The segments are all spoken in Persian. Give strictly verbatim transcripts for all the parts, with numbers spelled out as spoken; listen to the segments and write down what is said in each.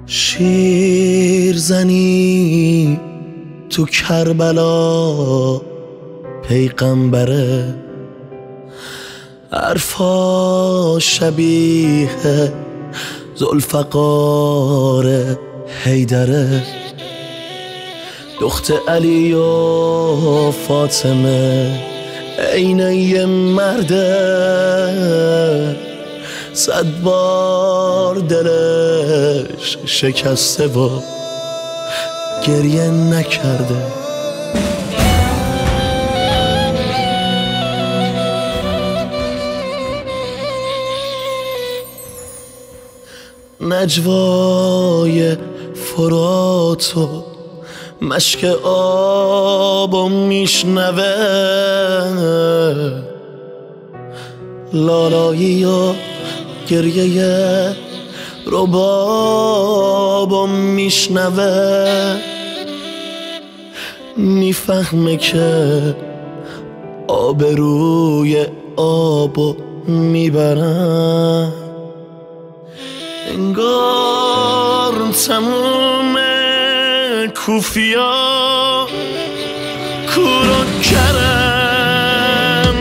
شیرزنی تو کربلا پیغمبره، حرفا شبیه ذوالفقار حیدره، دخت علی و فاطمه عینه یه مرده، صد بار دلش شکسته و گریه نکرده. نجوای فرات و مشک آبو میشنوه، لالایی و گریه ربابو میشنوه، میفهمه که آبروی آبو میبرن، انگار تموم کوفیا کورو کرم،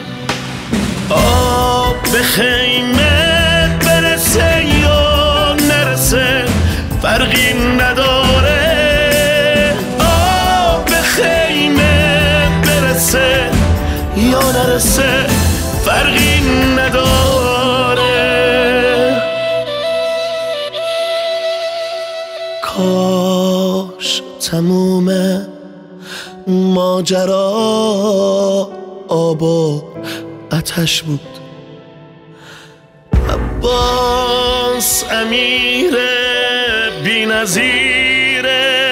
آب به خیمه برسه یا نرسه فرقی نداره، آب به خیمه برسه یا نرسه فرقی نداره. کاش تموم ماجرا آب و آتش بود، عباس امیر بی نظیر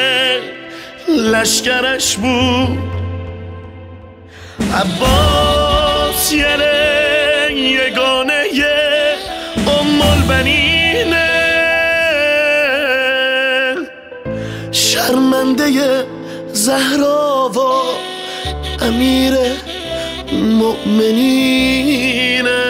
لشکرش بود، عباس یه یگانه ام البنینه، شرمنده زهرا و امیر مؤمنینه،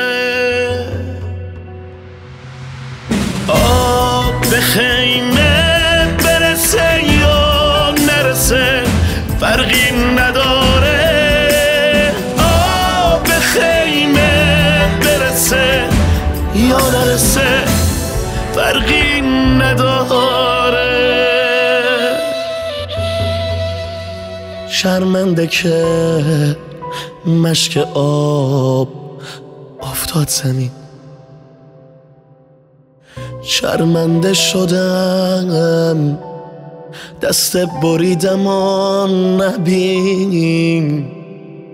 آب به خیمه برسه یا نرسه فرقی نداره، آب به خیمه برسه یا نرسه فرقی نداره. شرمنده که مشک آب افتاد زمین، شرمنده شدم دست بریدم و نبین،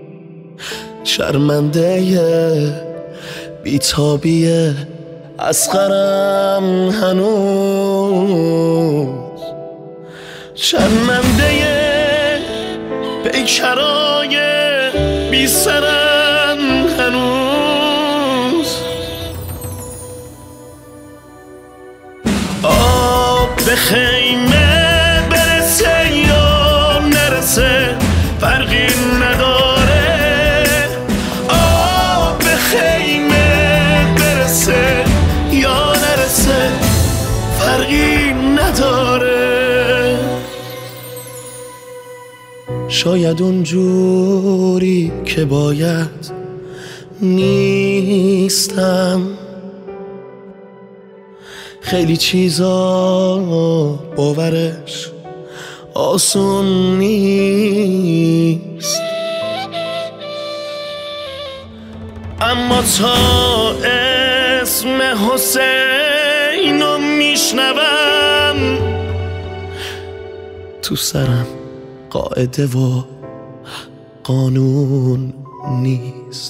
شرمنده بیتابی اصغرم هنوز، شرمنده پیکرای بی سرم هنوز، آب به خیمه برسه یا نرسه فرقی نداره، آب به خیمه برسه یا نرسه فرقی نداره. شاید اونجوری که باید نیستم، خیلی چیزا باورش آسون نیست، اما تا اسم حسینو میشنوم تو سرم قاعده و قانون نیست.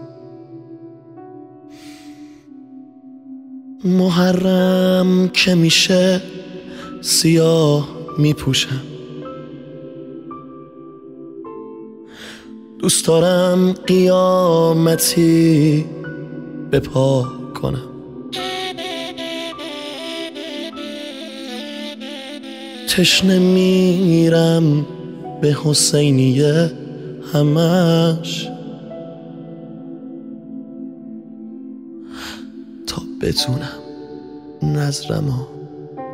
محرم که میشه سیاه میپوشم، دوست دارم قیامتی به پا کنم، تشنه میرم به حسینیه همش، تا بتونم نظرمو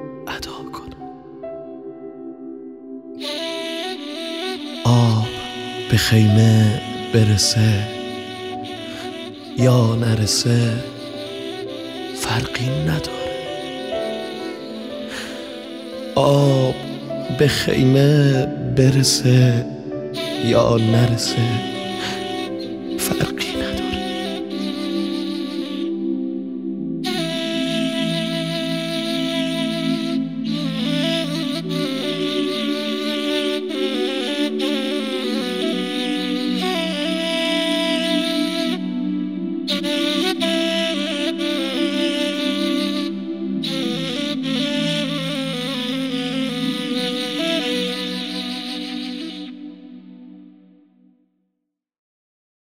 خیمه برسه یا نرسه فرقی نداره. آب به خیمه برسه یا نرسه